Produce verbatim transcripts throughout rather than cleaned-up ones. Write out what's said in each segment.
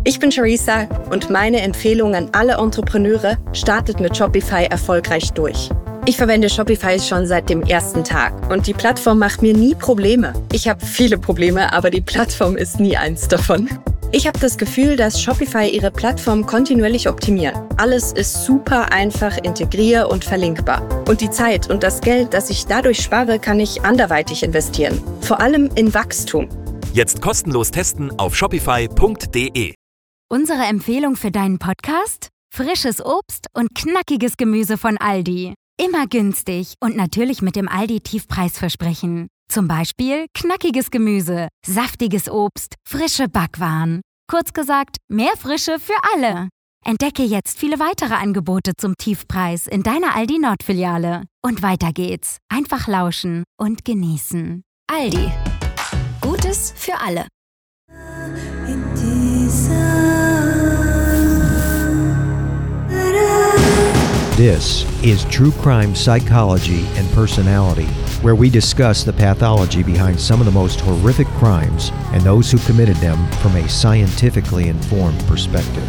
Ich bin Charissa und meine Empfehlung an alle Entrepreneure: startet mit Shopify erfolgreich durch. Ich verwende Shopify schon seit dem ersten Tag und die Plattform macht mir nie Probleme. Ich habe viele Probleme, aber die Plattform ist nie eins davon. Ich habe das Gefühl, dass Shopify ihre Plattform kontinuierlich optimiert. Alles ist super einfach integrier- und verlinkbar. Und die Zeit und das Geld, das ich dadurch spare, kann ich anderweitig investieren. Vor allem in Wachstum. Jetzt kostenlos testen auf shopify punkt de. Unsere Empfehlung für deinen Podcast? Frisches Obst und knackiges Gemüse von Aldi. Immer günstig und natürlich mit dem Aldi-Tiefpreisversprechen. Zum Beispiel knackiges Gemüse, saftiges Obst, frische Backwaren. Kurz gesagt, mehr Frische für alle. Entdecke jetzt viele weitere Angebote zum Tiefpreis in deiner Aldi-Nord-Filiale. Und weiter geht's. Einfach lauschen und genießen. Aldi. Gutes für alle. This is True Crime Psychology and Personality, where we discuss the pathology behind some of the most horrific crimes and those who committed them from a scientifically informed perspective.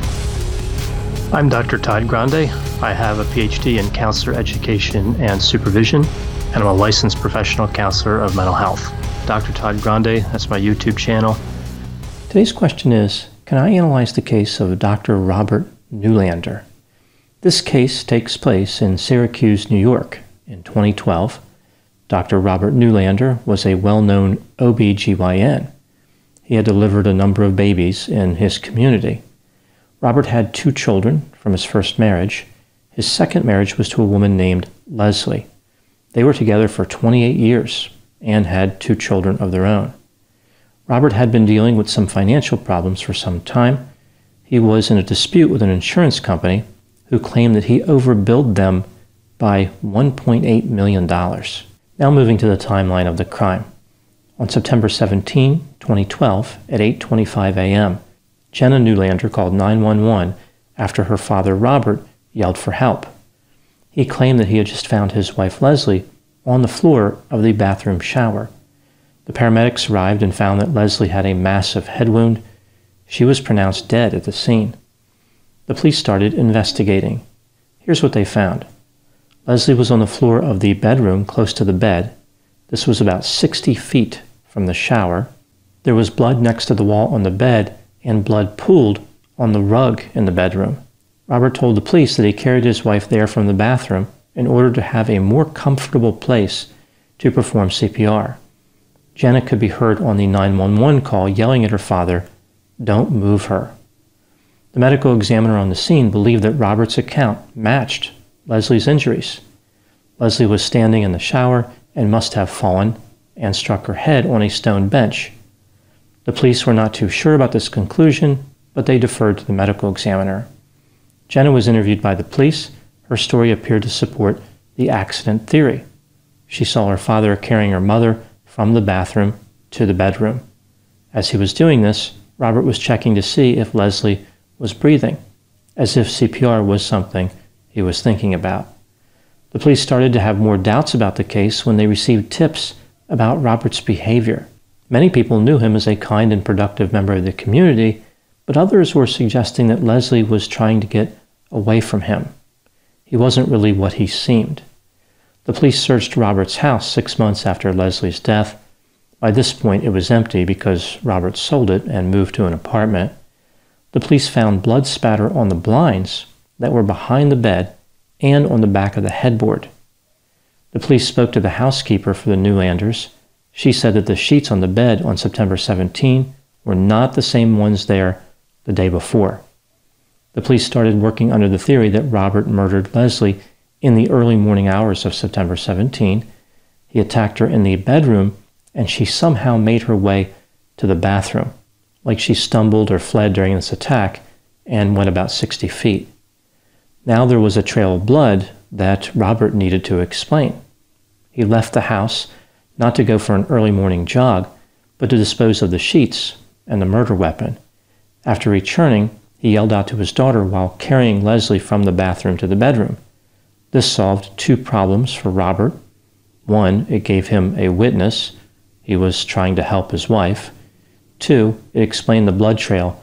I'm Doctor Todd Grande. I have a P H D in counselor education and supervision, and I'm a licensed professional counselor of mental health. Doctor Todd Grande, that's my YouTube channel. Today's question is, can I analyze the case of Doctor Robert Newlander? This case takes place in Syracuse, New York in twenty twelve. Doctor Robert Newlander was a well-known O B G Y N. He had delivered a number of babies in his community. Robert had two children from his first marriage. His second marriage was to a woman named Leslie. They were together for twenty-eight years and had two children of their own. Robert had been dealing with some financial problems for some time. He was in a dispute with an insurance company who claimed that he overbilled them by one point eight million dollars. Now moving to the timeline of the crime. On September seventeenth, twenty twelve, at eight twenty-five a.m., Jenna Newlander called nine one one after her father Robert yelled for help. He claimed that he had just found his wife Leslie on the floor of the bathroom shower. The paramedics arrived and found that Leslie had a massive head wound. She was pronounced dead at the scene. The police started investigating. Here's what they found. Leslie was on the floor of the bedroom close to the bed. This was about sixty feet from the shower. There was blood next to the wall on the bed and blood pooled on the rug in the bedroom. Robert told the police that he carried his wife there from the bathroom in order to have a more comfortable place to perform C P R. Jenna could be heard on the nine one one call yelling at her father, "Don't move her." The medical examiner on the scene believed that Robert's account matched Leslie's injuries. Leslie was standing in the shower and must have fallen and struck her head on a stone bench. The police were not too sure about this conclusion, but they deferred to the medical examiner. Jenna was interviewed by the police. Her story appeared to support the accident theory. She saw her father carrying her mother from the bathroom to the bedroom. As he was doing this, Robert was checking to see if Leslie was breathing, as if C P R was something he was thinking about. The police started to have more doubts about the case when they received tips about Robert's behavior. Many people knew him as a kind and productive member of the community, but others were suggesting that Leslie was trying to get away from him. He wasn't really what he seemed. The police searched Robert's house six months after Leslie's death. By this point, it was empty because Robert sold it and moved to an apartment. The police found blood spatter on the blinds that were behind the bed and on the back of the headboard. The police spoke to the housekeeper for the Newlanders. She said that the sheets on the bed on September seventeenth were not the same ones there the day before. The police started working under the theory that Robert murdered Leslie in the early morning hours of September seventeenth. He attacked her in the bedroom, and she somehow made her way to the bathroom, like she stumbled or fled during this attack and went about sixty feet. Now there was a trail of blood that Robert needed to explain. He left the house not to go for an early morning jog, but to dispose of the sheets and the murder weapon. After returning, he yelled out to his daughter while carrying Leslie from the bathroom to the bedroom. This solved two problems for Robert. One, it gave him a witness. He was trying to help his wife. Two, it explained the blood trail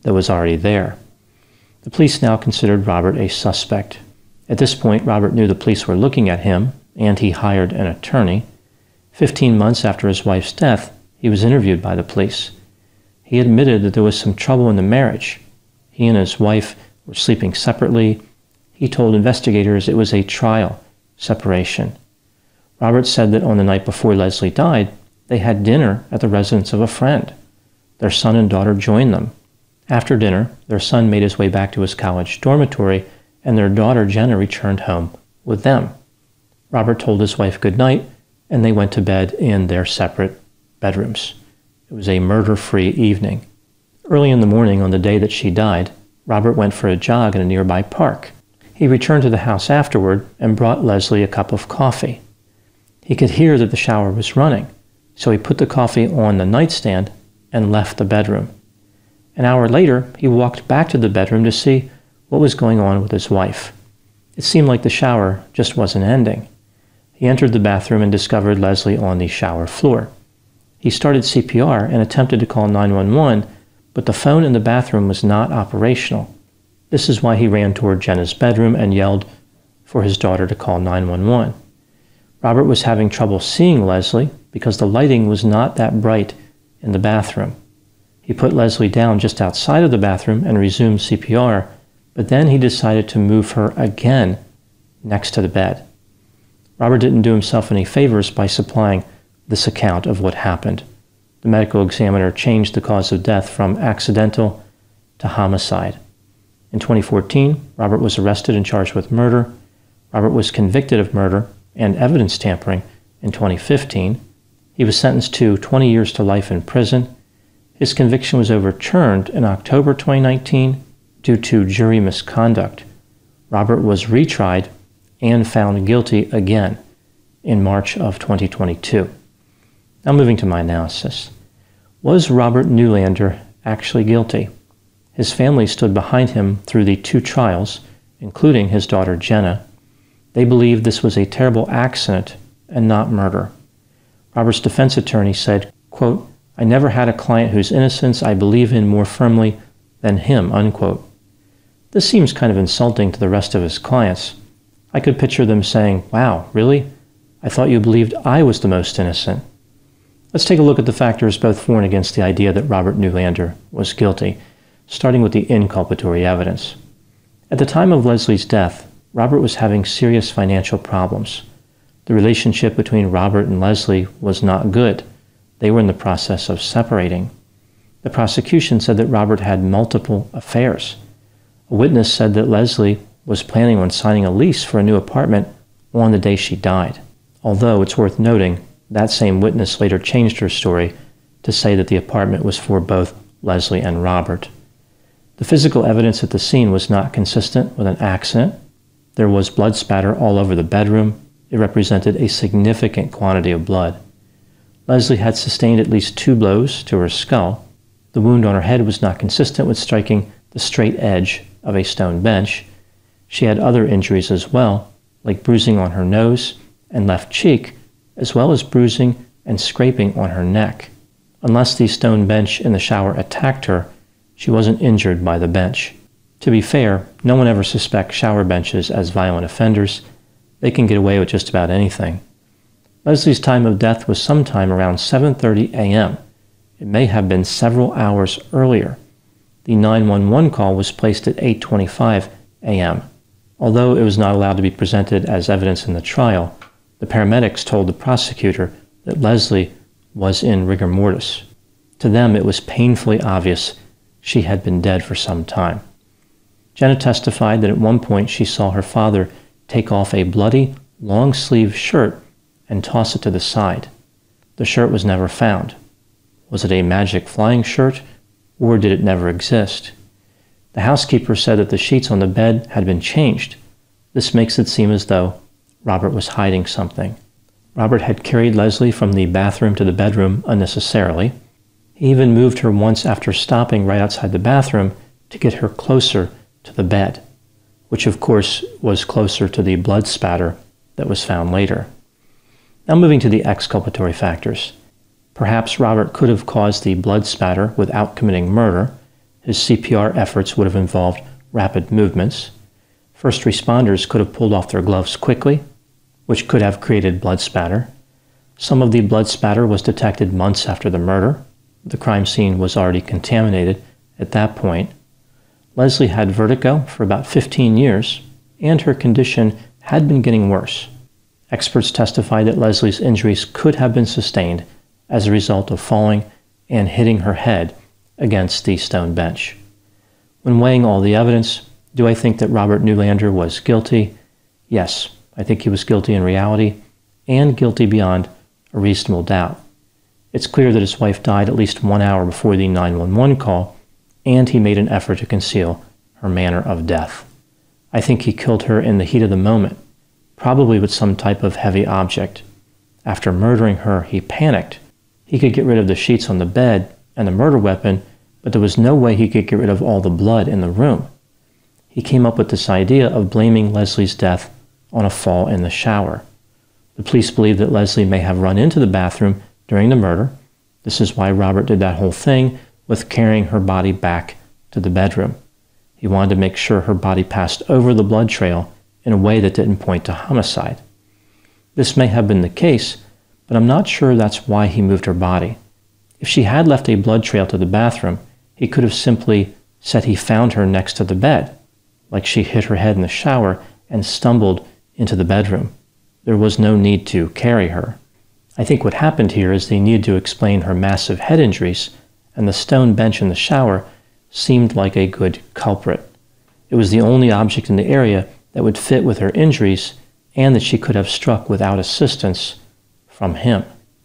that was already there. The police now considered Robert a suspect. At this point, Robert knew the police were looking at him, and he hired an attorney. Fifteen months after his wife's death, he was interviewed by the police. He admitted that there was some trouble in the marriage. He and his wife were sleeping separately. He told investigators it was a trial separation. Robert said that on the night before Leslie died, they had dinner at the residence of a friend. Their son and daughter joined them. After dinner, their son made his way back to his college dormitory, and their daughter Jenna returned home with them. Robert told his wife good night, and they went to bed in their separate bedrooms. It was a murder-free evening. Early in the morning on the day that she died, Robert went for a jog in a nearby park. He returned to the house afterward and brought Leslie a cup of coffee. He could hear that the shower was running, so he put the coffee on the nightstand and left the bedroom. An hour later, he walked back to the bedroom to see what was going on with his wife. It seemed like the shower just wasn't ending. He entered the bathroom and discovered Leslie on the shower floor. He started C P R and attempted to call nine one one, but the phone in the bathroom was not operational. This is why he ran toward Jenna's bedroom and yelled for his daughter to call nine one one. Robert was having trouble seeing Leslie because the lighting was not that bright in the bathroom. He put Leslie down just outside of the bathroom and resumed C P R, but then he decided to move her again next to the bed. Robert didn't do himself any favors by supplying this account of what happened. The medical examiner changed the cause of death from accidental to homicide. In twenty fourteen, Robert was arrested and charged with murder. Robert was convicted of murder and evidence tampering in twenty fifteen. He was sentenced to twenty years to life in prison. His conviction was overturned in October twenty nineteen due to jury misconduct. Robert was retried and found guilty again in March of twenty twenty-two. Now moving to my analysis. Was Robert Newlander actually guilty? His family stood behind him through the two trials, including his daughter Jenna. They believed this was a terrible accident and not murder. Robert's defense attorney said, quote, "I never had a client whose innocence I believe in more firmly than him," unquote. This seems kind of insulting to the rest of his clients. I could picture them saying, "Wow, really? I thought you believed I was the most innocent." Let's take a look at the factors both for and against the idea that Robert Newlander was guilty, starting with the inculpatory evidence. At the time of Leslie's death, Robert was having serious financial problems. The relationship between Robert and Leslie was not good. They were in the process of separating. The prosecution said that Robert had multiple affairs. A witness said that Leslie was planning on signing a lease for a new apartment on the day she died. Although it's worth noting, that same witness later changed her story to say that the apartment was for both Leslie and Robert. The physical evidence at the scene was not consistent with an accident. There was blood spatter all over the bedroom. It represented a significant quantity of blood. Leslie had sustained at least two blows to her skull. The wound on her head was not consistent with striking the straight edge of a stone bench. She had other injuries as well, like bruising on her nose and left cheek, as well as bruising and scraping on her neck. Unless the stone bench in the shower attacked her, she wasn't injured by the bench. To be fair, no one ever suspects shower benches as violent offenders. They can get away with just about anything. Leslie's time of death was sometime around seven thirty a.m. It may have been several hours earlier. The nine one one call was placed at eight twenty-five a.m. Although it was not allowed to be presented as evidence in the trial, the paramedics told the prosecutor that Leslie was in rigor mortis. To them, it was painfully obvious she had been dead for some time. Jenna testified that at one point she saw her father take off a bloody, long-sleeved shirt and toss it to the side. The shirt was never found. Was it a magic flying shirt, or did it never exist? The housekeeper said that the sheets on the bed had been changed. This makes it seem as though Robert was hiding something. Robert had carried Leslie from the bathroom to the bedroom unnecessarily. He even moved her once after stopping right outside the bathroom to get her closer to the bed, which of course was closer to the blood spatter that was found later. Now moving to the exculpatory factors. Perhaps Robert could have caused the blood spatter without committing murder. his C P R efforts would have involved rapid movements. First responders could have pulled off their gloves quickly, which could have created blood spatter. Some of the blood spatter was detected months after the murder. The crime scene was already contaminated at that point. Leslie had vertigo for about fifteen years, and her condition had been getting worse. Experts testified that Leslie's injuries could have been sustained as a result of falling and hitting her head against the stone bench. When weighing all the evidence, do I think that Robert Newlander was guilty? Yes, I think he was guilty in reality, and guilty beyond a reasonable doubt. It's clear that his wife died at least one hour before the nine one one call, and he made an effort to conceal her manner of death. I think he killed her in the heat of the moment, probably with some type of heavy object. After murdering her, he panicked. He could get rid of the sheets on the bed and the murder weapon, but there was no way he could get rid of all the blood in the room. He came up with this idea of blaming Leslie's death on a fall in the shower. The police believe that Leslie may have run into the bathroom during the murder. This is why Robert did that whole thing with carrying her body back to the bedroom. He wanted to make sure her body passed over the blood trail in a way that didn't point to homicide. This may have been the case, but I'm not sure that's why he moved her body. If she had left a blood trail to the bathroom, he could have simply said he found her next to the bed, like she hit her head in the shower and stumbled into the bedroom. There was no need to carry her. I think what happened here is they needed to explain her massive head injuries, and the stone bench in the shower seemed like a good culprit. It was the only object in the area that would fit with her injuries and that she could have struck without assistance from him.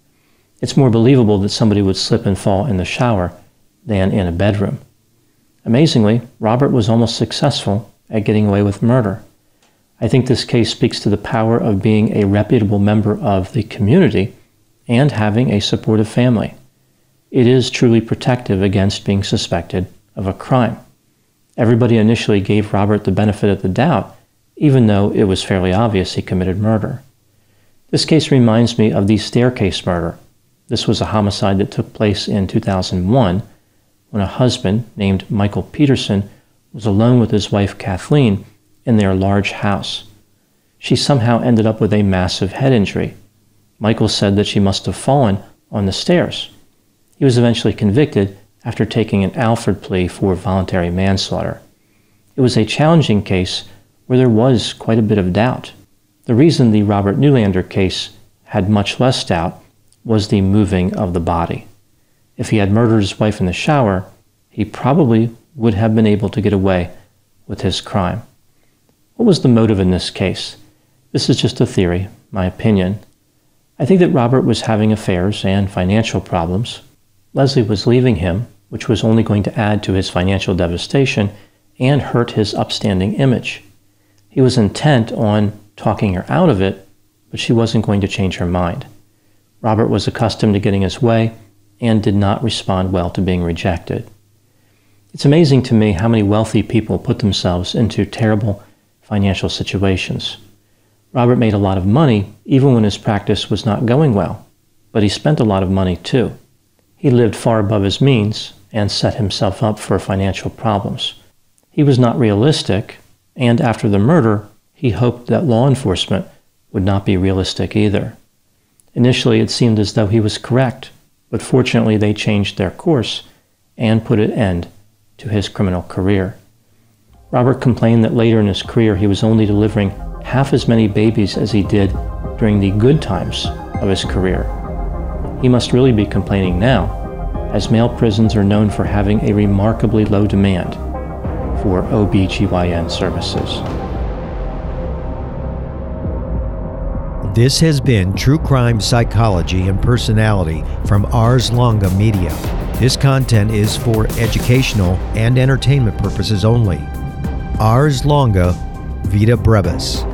It's more believable that somebody would slip and fall in the shower than in a bedroom. Amazingly, Robert was almost successful at getting away with murder. I think this case speaks to the power of being a reputable member of the community and having a supportive family. It is truly protective against being suspected of a crime. Everybody initially gave Robert the benefit of the doubt, even though it was fairly obvious he committed murder. This case reminds me of the staircase murder. This was a homicide that took place in two thousand one when a husband named Michael Peterson was alone with his wife Kathleen in their large house. She somehow ended up with a massive head injury. Michael said that she must have fallen on the stairs. He was eventually convicted after taking an Alford plea for voluntary manslaughter. It was a challenging case where there was quite a bit of doubt. The reason the Robert Newlander case had much less doubt was the moving of the body. If he had murdered his wife in the shower, he probably would have been able to get away with his crime. What was the motive in this case? This is just a theory, my opinion. I think that Robert was having affairs and financial problems. Leslie was leaving him, which was only going to add to his financial devastation and hurt his upstanding image. He was intent on talking her out of it, but she wasn't going to change her mind. Robert was accustomed to getting his way and did not respond well to being rejected. It's amazing to me how many wealthy people put themselves into terrible financial situations. Robert made a lot of money even when his practice was not going well, but he spent a lot of money too. He lived far above his means and set himself up for financial problems. He was not realistic, and after the murder, he hoped that law enforcement would not be realistic either. Initially, it seemed as though he was correct, but fortunately they changed their course and put an end to his criminal career. Robert complained that later in his career he was only delivering half as many babies as he did during the good times of his career. He must really be complaining now, as male prisons are known for having a remarkably low demand for O B G Y N services. This has been True Crime Psychology and Personality from Ars Longa Media. This content is for educational and entertainment purposes only. Ars Longa Vita Brevis.